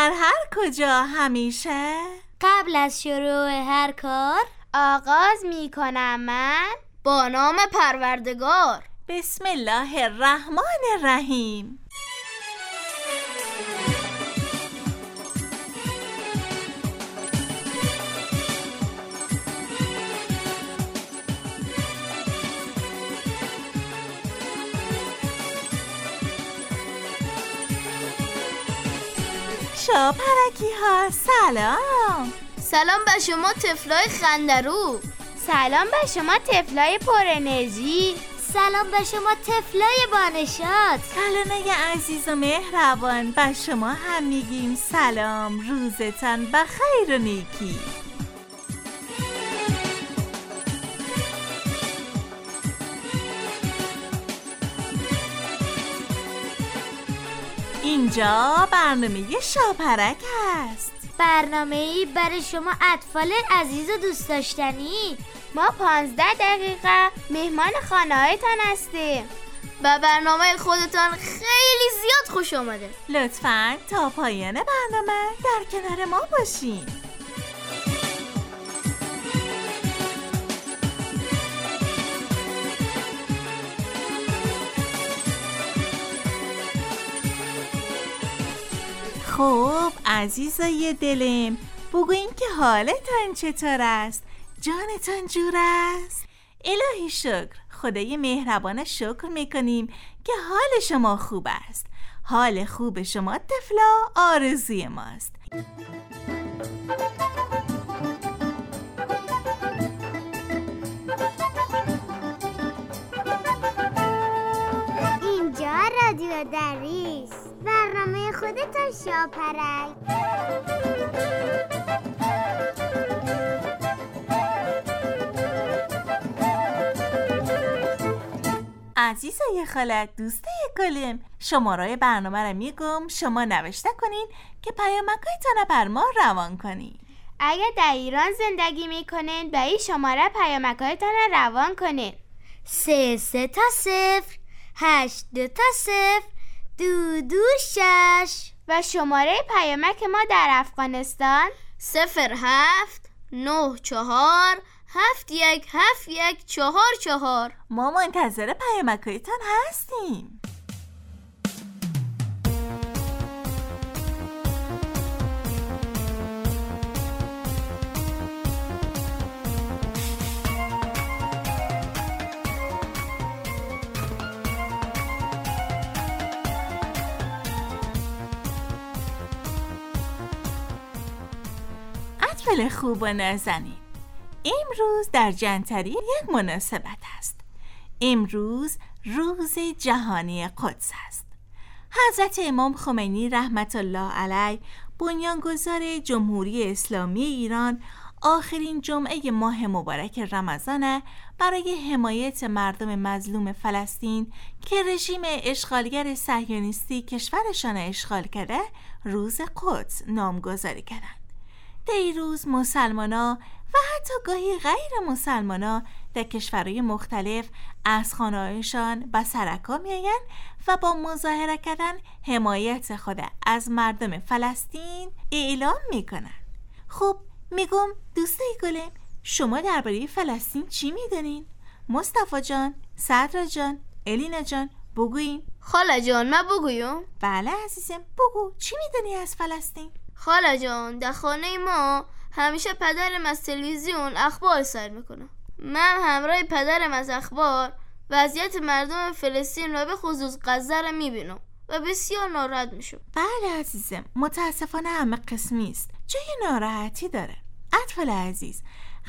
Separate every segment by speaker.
Speaker 1: در هر کجا همیشه
Speaker 2: قبل از شروع هر کار
Speaker 3: آغاز می کنم من با نام پروردگار.
Speaker 1: بسم الله الرحمن الرحیم. شاپرکی ها سلام.
Speaker 3: سلام به شما طفلای خندرو.
Speaker 4: سلام به شما طفلای پر انرژی.
Speaker 2: سلام به شما طفلای بانشاد.
Speaker 1: کلانه عزیز و مهربان، به شما هم میگیم سلام، روزتان بخیر و نیکی. اینجا برنامه شاپرک است،
Speaker 2: برنامه‌ای برای شما اطفال عزیز و دوست داشتنی.
Speaker 4: ما 15 دقیقه مهمان خانه‌هایتان هستیم.
Speaker 3: به برنامه خودتان خیلی زیاد خوش آمده.
Speaker 1: لطفاً تا پایان برنامه در کنار ما باشین. خب عزیزای دلم، بگوین که حالتان چطور است؟ جانتان جور است؟ الهی شکر، خدای مهربان شکر میکنیم که حال شما خوب است. حال خوب شما طفلا آرزوی ماست.
Speaker 2: اینجا رادیو دریس، برنامه خودتان شاپرک.
Speaker 1: عزیزای خالت، دوستای گلم، شماره برنامه رو میگم، شما نوشته کنین که پیامکایتان بر ما روان کنین.
Speaker 4: اگر در ایران زندگی میکنین به این شماره پیامکایتان روان کنین.
Speaker 2: 33 تا 0 8 2 تا 0 2 2 6.
Speaker 4: و شماره پیامک ما در افغانستان
Speaker 3: 07 94 717144.
Speaker 1: ما منتظر پیامکایتان هستیم. اطفال خوب و نازنین، امروز در جنتری یک مناسبت است. امروز روز جهانی قدس است. حضرت امام خمینی رحمت الله علیه، بنیانگذار جمهوری اسلامی ایران، آخرین جمعه ماه مبارک رمضان برای حمایت مردم مظلوم فلسطین که رژیم اشغالگر صهیونیستی کشورشان اشغال کرده، روز قدس نامگذاری کردند. در این روز مسلمانا و حتی گاهی غیر مسلمانا در کشورهای مختلف از خانه‌هایشان به سرکا می‌آیند و با مظاهره کردن حمایت خود از مردم فلسطین اعلام می‌کنند. خب میگم دوستای گلم، شما درباره فلسطین چی می‌دونین؟ مصطفی جان، صدرا جان، الینا جان، بگوین.
Speaker 3: خاله جان، من بگویم؟
Speaker 1: بله عزیزم، بگو چی می‌دونی از فلسطین؟
Speaker 3: خاله جان، در خانه ما همیشه پدرم از تلویزیون اخبار سر میکنه. من همراه پدرم از اخبار وضعیت مردم فلسطین و به خصوص غزه را میبینم و بسیار ناراحت میشم.
Speaker 1: بله عزیزم، متاسفانه همه قسمی است، جای ناراحتی داره. اطفال عزیز،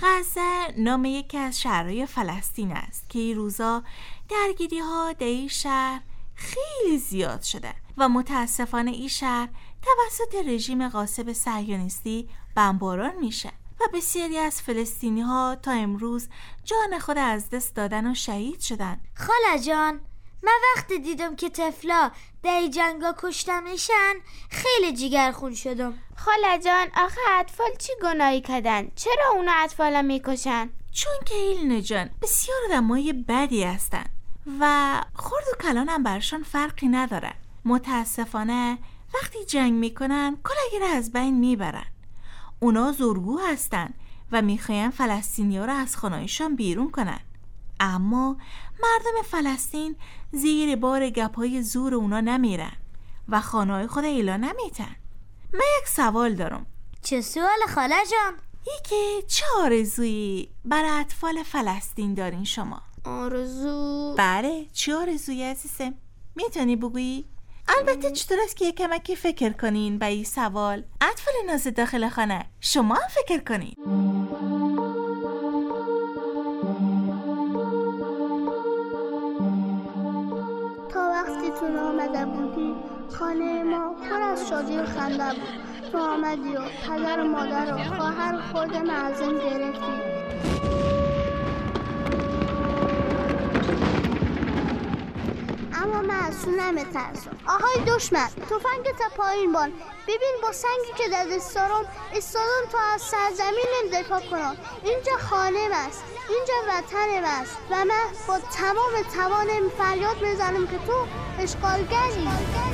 Speaker 1: غزه نام یکی از شهرهای فلسطین است که این روزا درگیری ها در این شهر خیلی زیاد شده و متاسفانه این شهر توسط رژیم غاصب صهیونیستی بمباران میشه و بسیاری از فلسطینی ها تا امروز جان خود از دست دادن و شهید شدن.
Speaker 2: خاله جان، من وقتی دیدم که طفلا در جنگا کشته میشن خیلی جیگرخون شدم.
Speaker 4: خاله جان، آخه اطفال چی گناهی کردن؟ چرا اونا اطفالا میکشن؟
Speaker 1: چون که ایلنا جان بسیار آدمای بدی هستن و خرد و کلان هم برشان فرقی نداره. متاسفانه وقتی جنگ میکنن کلاهی را از بین میبرن. اونا زورگو هستن و میخواین فلسطینی‌ها را از خانه‌شان بیرون کنن. اما مردم فلسطین زیر بار گپ‌های زور اونا نمیرن و خانه‌های خود اعلان نمیتن. من یک سوال دارم.
Speaker 2: چه سوال خاله جان؟
Speaker 1: یکی چه آرزویی برای اطفال فلسطین دارین شما؟
Speaker 3: آرزو؟
Speaker 1: بله، چه آرزویی عزیزم؟ میتونی بگویی؟ البته چطور است که یک کمکی فکر کنین به این سوال. اطفال ناز داخل خانه شما هم فکر کنین.
Speaker 5: تا وقتی تو آمده بودی خانه ما پر از شادی و خنده بود. تو آمدی و پدر و مادر و خواهر خودم ازم گرفتی. اما من از تو نمیترسم. آهای دشمن، تفنگت پایین بان. ببین با سنگی که در دست دارم ایستادم تا از سرزمینم دفاع کنم. اینجا خانه‌ام است، اینجا وطنم است و من با تمام توانم فریاد میزنم که تو اشغالگری.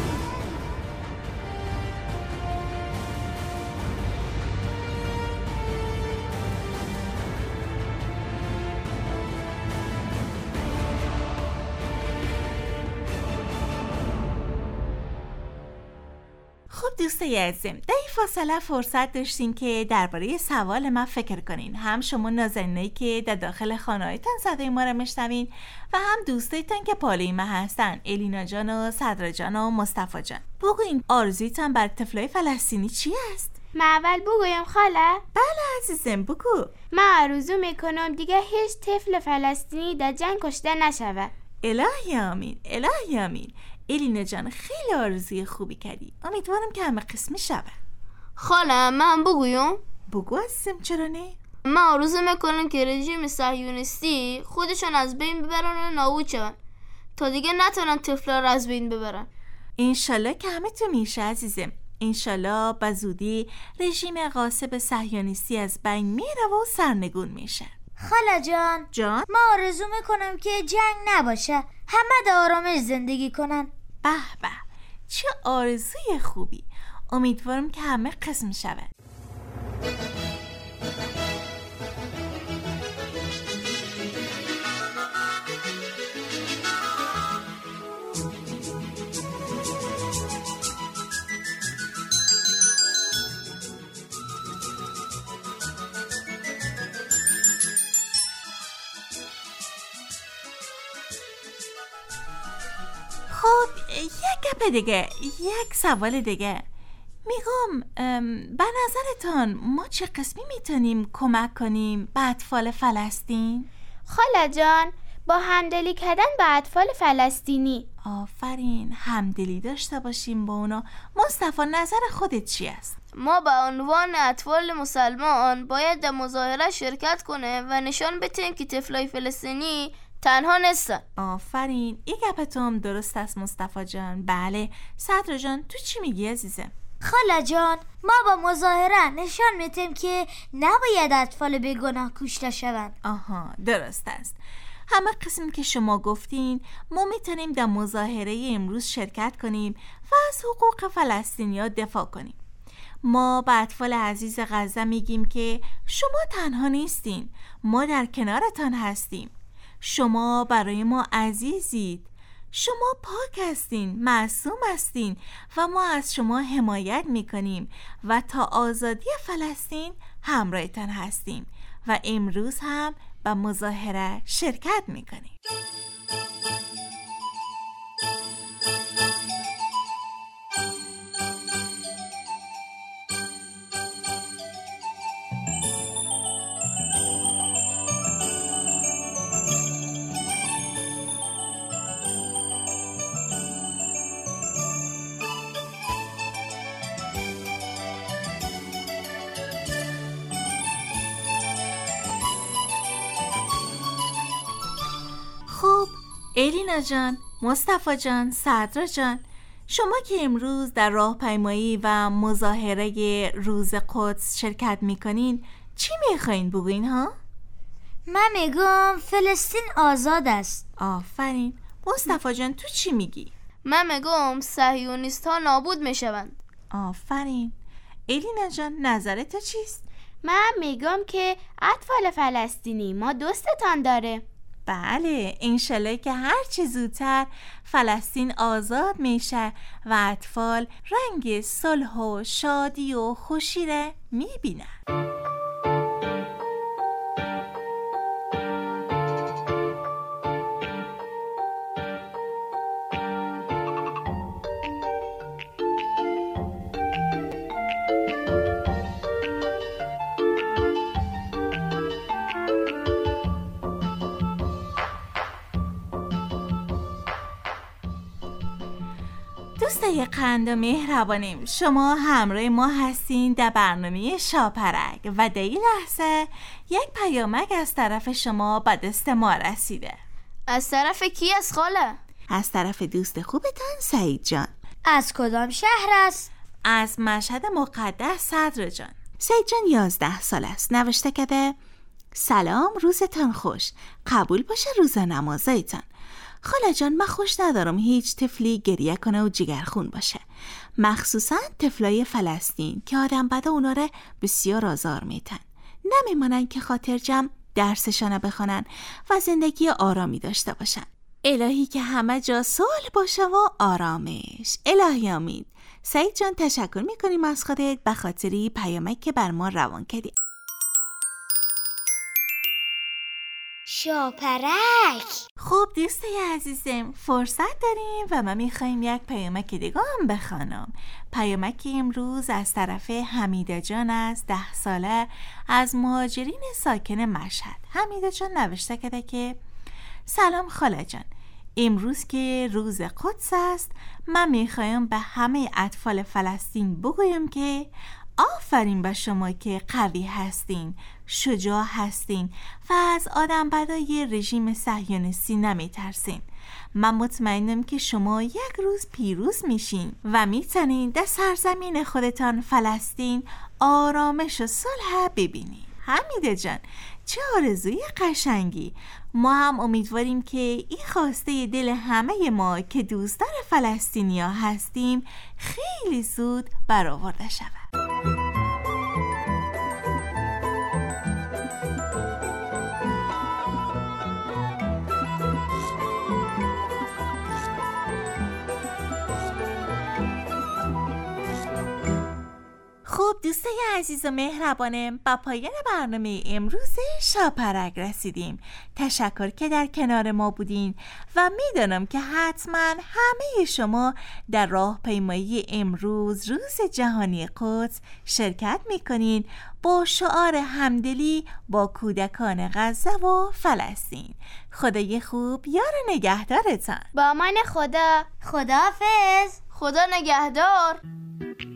Speaker 1: خب دوستای عزیزم، در این فاصله فرصت داشتین که درباره سوال من فکر کنین. هم شما نازنینایی که در داخل خانه‌هایتان صدای ما رو میشنوین و هم دوستایتان که پالوی ما هستن، الینا جان و صدرا جان و مصطفی جان. بگوین آرزویتان بر طفلای فلسطینی چی است؟
Speaker 4: من اول بگویم خاله؟
Speaker 1: بله عزیزم بگو.
Speaker 4: من آرزو میکنم دیگه هیچ طفل فلسطینی در جنگ کشته نشود.
Speaker 1: الهی آمین، الهی آمین. الینا جان خیلی آرزوی خوبی کردی. امیدوارم که همه قسمی شود.
Speaker 3: خاله من بگویم؟
Speaker 1: بگو عزیزم، چرا نه؟
Speaker 3: من آرزو میکنم که رژیم صهیونیستی خودشون از بین ببرن و نابود شون تا دیگه نتونن طفلا رو از بین ببرن.
Speaker 1: انشالله که همه تو میشه عزیزم. انشالله به زودی رژیم غاصب صهیونیستی از بین میره و سرنگون میشه.
Speaker 2: خاله جان
Speaker 1: ما
Speaker 2: آرزو میکنم که جنگ نباشه، همه در آرامش زندگی کنن.
Speaker 1: به به، چه آرزوی خوبی. امیدوارم که همه قسم شود. خب یک گپ دیگه، یک سوال دیگه. میگم به نظرتان ما چه قسمی میتونیم کمک کنیم به اطفال فلسطین؟
Speaker 4: خاله جان با همدلی کردن به اطفال فلسطینی.
Speaker 1: آفرین، همدلی داشته باشیم با اونا. مصطفی نظر خودت چی است؟
Speaker 3: ما به عنوان اطفال مسلمان باید در مظاهره شرکت کنه و نشان بدیم که طفلای فلسطینی تنها نیستن.
Speaker 1: آفرین، این گپ تو هم درست است مصطفی جان. بله، صدرا جان تو چی میگی عزیزم؟
Speaker 2: خاله جان ما با مظاهره نشان میدیم که نباید اطفال بیگناه کشته شوند.
Speaker 1: آها، درست است. همه قسم که شما گفتین ما میتونیم در مظاهره امروز شرکت کنیم و از حقوق فلسطینی‌ها دفاع کنیم. ما به اطفال عزیز غزه میگیم که شما تنها نیستین، ما در کنارتان هستیم. شما برای ما عزیزید، شما پاک هستین، معصوم هستین و ما از شما حمایت میکنیم و تا آزادی فلسطین همراهتان هستیم و امروز هم به مظاهره شرکت میکنیم. خب الینا جان، مصطفی جان، صدرا جان، شما که امروز در راهپیمایی و مظاهره روز قدس شرکت میکنین چی میخواین بگوین ها؟
Speaker 2: من میگم فلسطین آزاد است.
Speaker 1: آفرین. مصطفی جان تو چی میگی؟
Speaker 3: من میگم صهیونیست ها نابود میشوند.
Speaker 1: آفرین. الینا جان نظرت تو چیست؟
Speaker 4: من میگم که اطفال فلسطینی ما دوستتان داره.
Speaker 1: بله، انشالله که هرچی زودتر فلسطین آزاد میشه و اطفال رنگ صلح و شادی و خوشی را میبینن. دوستای قند و مهربانیم، شما همراه ما هستین در برنامه شاپرک و در این لحظه یک پیامک از طرف شما به دست ما رسیده.
Speaker 3: از طرف کی است خاله؟
Speaker 1: از طرف دوست خوبتان سعید جان.
Speaker 2: از کدام شهر است؟
Speaker 1: از مشهد مقدس صدر جان. سعید جان 11 سال است. نوشته کرده سلام، روزتان خوش، قبول باشه روز نمازایتان. خاله جان، من خوش ندارم هیچ طفلی گریه کنه و جگرخون باشه، مخصوصا طفلای فلسطین که آدم بدا اونا رو بسیار آزار میتن. نمیمانن که خاطر جمع درسشانو بخونن و زندگی آرامی داشته باشن. الهی که همه جا صلح باشه و آرامش. الهی آمین. سعید جان تشکر میکنیم از خودت به خاطری پیامک که بر ما روان کردی.
Speaker 2: شاپرک.
Speaker 1: خب دوستای عزیزم، فرصت داریم و ما میخواییم یک پیامک دیگه هم بخوانم. پیامک امروز از طرف حمیده جان است، 10 ساله، از مهاجرین ساکن مشهد. حمیده جان نوشته کرده که سلام خاله جان، امروز که روز قدس است، من میخوایم به همه اطفال فلسطین بگویم که آفرین به شما که قوی هستین، شجاع هستین و از آدم بدای رژیم صهیونیستی نمیترسین. من مطمئنم که شما یک روز پیروز میشین و میتونین در سرزمین خودتان فلسطین آرامش و صلح ببینین. حمیده جان، چه آرزوی قشنگی. ما هم امیدواریم که این خواسته دل همه ما که دوستدار فلسطینیا هستیم خیلی زود برآورده شود. خب دوستای عزیز و مهربانم، با پایان برنامه امروز شاپرک رسیدیم. تشکر که در کنار ما بودین و میدانم که حتما همه شما در راهپیمایی امروز روز جهانی قدس شرکت میکنین با شعار همدلی با کودکان غزه و فلسطین. خدای خوب یار نگهدارتان.
Speaker 4: با امان خدا.
Speaker 2: خداحافظ.
Speaker 3: خدا نگهدار.